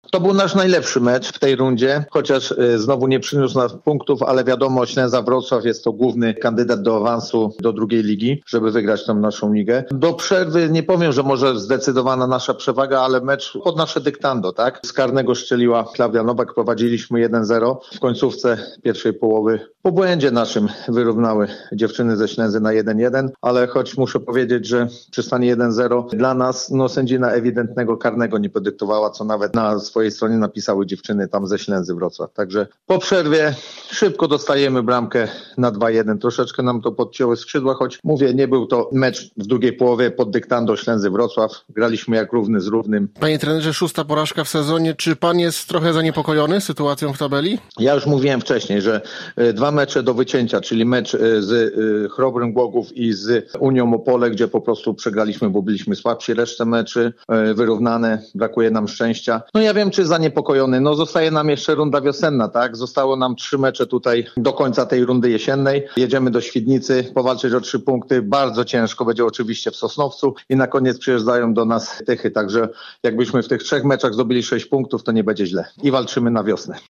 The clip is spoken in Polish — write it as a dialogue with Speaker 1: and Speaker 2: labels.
Speaker 1: To był nasz najlepszy mecz w tej rundzie, chociaż znowu nie przyniósł nas punktów, ale wiadomo, Ślęza Wrocław jest to główny kandydat do awansu do drugiej ligi, żeby wygrać tą naszą ligę. Do przerwy nie powiem, że może zdecydowana nasza przewaga, ale mecz pod nasze dyktando, tak? Z karnego strzeliła Klaudia Nowak, prowadziliśmy 1-0. W końcówce pierwszej połowy po błędzie naszym wyrównały dziewczyny ze Ślęzy na 1-1, ale choć muszę powiedzieć, że przy stanie 1-0 dla nas sędzina ewidentnego karnego nie podyktowała, co nawet na swojej stronie napisały dziewczyny tam ze Ślęzy Wrocław. Także po przerwie szybko dostajemy bramkę na 2-1. Troszeczkę nam to podcięły skrzydła, choć mówię, nie był to mecz w drugiej połowie pod dyktando Ślęzy Wrocław. Graliśmy jak równy z równym.
Speaker 2: Panie trenerze, 6. porażka w sezonie. Czy pan jest trochę zaniepokojony sytuacją w tabeli?
Speaker 1: Ja już mówiłem wcześniej, że 2 mecze do wycięcia, czyli mecz z Chrobrym Głogów i z Unią Opole, gdzie po prostu przegraliśmy, bo byliśmy słabsi. Resztę meczy wyrównane, brakuje nam szczęścia. No ja wiem, czy zaniepokojony. No zostaje nam jeszcze runda wiosenna, tak? Zostało nam 3 mecze tutaj do końca tej rundy jesiennej. Jedziemy do Świdnicy, powalczyć o 3 punkty. Bardzo ciężko będzie oczywiście w Sosnowcu i na koniec przyjeżdżają do nas Tychy. Także jakbyśmy w tych 3 meczach zdobyli 6 punktów, to nie będzie źle. I walczymy na wiosnę.